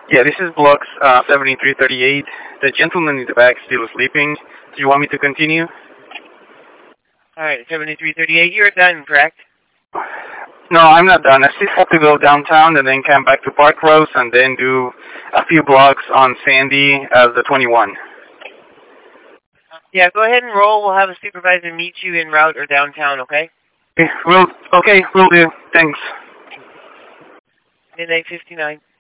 Yeah, this is Blocks 7338. The gentleman in the back still sleeping. Do you want me to continue? Alright, 7338, you're done, correct? No, I'm not done. I still have to go downtown and then come back to Park Rose and then do a few blocks on Sandy as the 21. Yeah, go ahead and roll. We'll have a supervisor meet you en route or downtown, okay? Okay, will do. Thanks. Midnight 59.